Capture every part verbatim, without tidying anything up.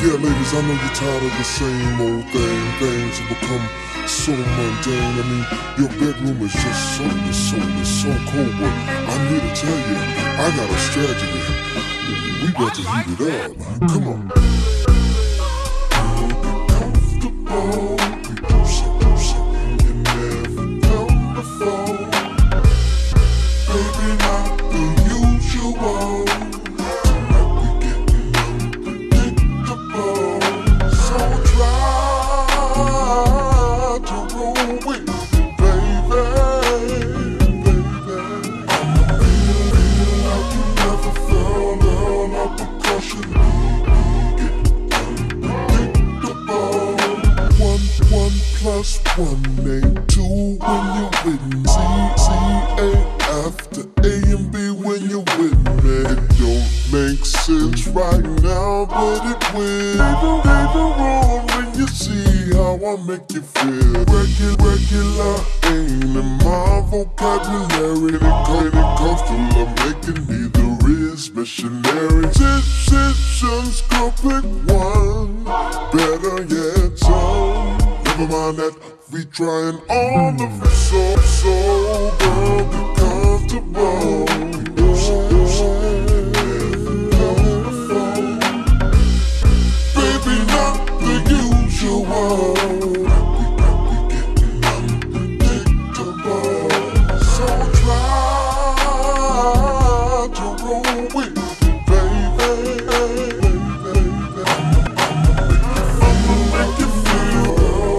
Yeah, ladies, I know you're tired of the same old thing. Things have become so mundane. I mean, your bedroom is just so, so, so cold. But I'm here to tell you, I got a strategy. We got to heat it up. Come on. Comfortable. We do something, something you never done before. Baby, not the usual. Plus one ain't two when you with me. C, C ain't after A and B when you with me. It don't make sense right now, but it will. Later on when you see how I make you feel. Regular, regular ain't in my vocabulary. When it comes, when it comes to love making, neither is missionary. Decisions, girl, pick one. Better yet, some. Never mind that, we trying all of it. So, so, girl, be comfortable. Baby, not the usual. We getting unpredictable. So try to roll with me, baby. I'ma make you feel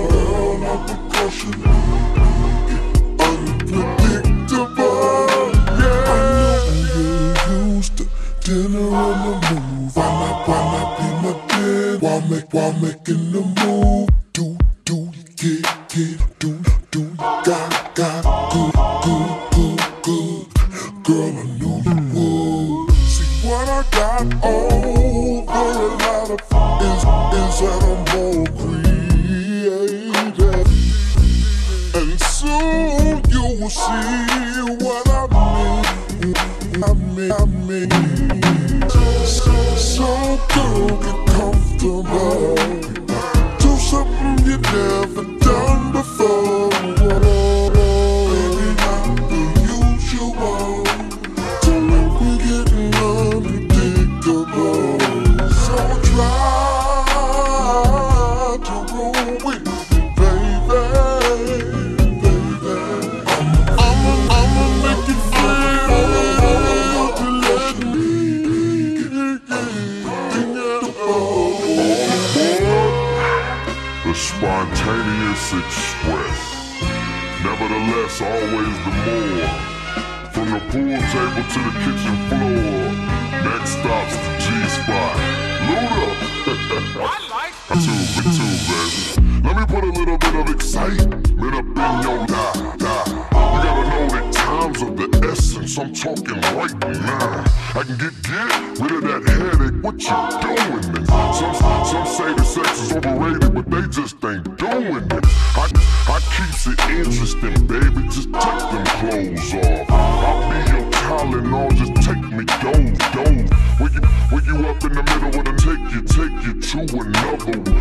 unpredictable, yeah. I know you're used to dinner on the move. Why not, why not be my dinner? Why make, why making the move? Do, do, get, get, do, do, got, got, good, good, good, good. Girl, I knew you would. See what I got over a lot of is, is that I'm more creative. And soon you will see what I mean. I mean, I mean. So, so girl, get comfortable. Do something you never done before. Baby, not the usual. Tonight we're getting unpredictable. So try to roll with me, baby. The spontaneous express, nevertheless always the more. From the pool table to the kitchen floor, next stop's the G-spot. Luda! I like it. Too, me too, baby. Let me put a little bit of excitement up in your die, die. You gotta know that time's of the essence, I'm talking right now. I can get, get rid of that headache, what you doing? And some, some say the sex is overrated, but they just ain't doing it. I, I keeps it interesting, baby, just take them clothes off. I'll be your Tylenol, just take me dove, dove. When you, when you up in the middle of the take you, take you to another